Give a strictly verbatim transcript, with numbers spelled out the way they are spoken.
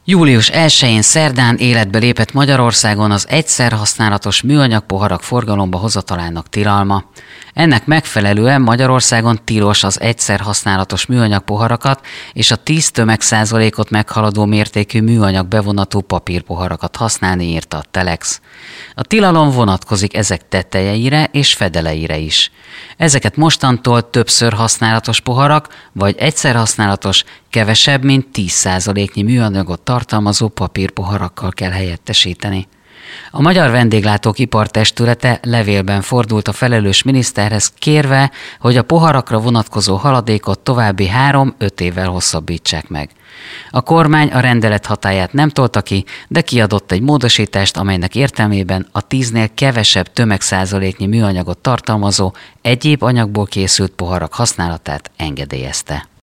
július elsején szerdán életbe lépett Magyarországon az egyszer használatos műanyag poharak forgalomba hozatalának tilalma. Ennek megfelelően Magyarországon tilos az egyszer használatos műanyag poharakat és a tíz tömegszázalékot meghaladó mértékű műanyag bevonatú papírpoharakat használni, írta a Telex. A tilalom vonatkozik ezek tetejeire és fedeleire is. Ezeket mostantól többször használatos poharak vagy egyszer használatos, kevesebb, mint tíz százaléknyi műanyagot tartalmazó papírpoharakkal kell helyettesíteni. A Magyar Vendéglátók Ipartestülete levélben fordult a felelős miniszterhez, kérve, hogy a poharakra vonatkozó haladékot további három-öt évvel hosszabbítsák meg. A kormány a rendelet hatályát nem tolta ki, de kiadott egy módosítást, amelynek értelmében a tíznél kevesebb tömegszázaléknyi műanyagot tartalmazó egyéb anyagból készült poharak használatát engedélyezte.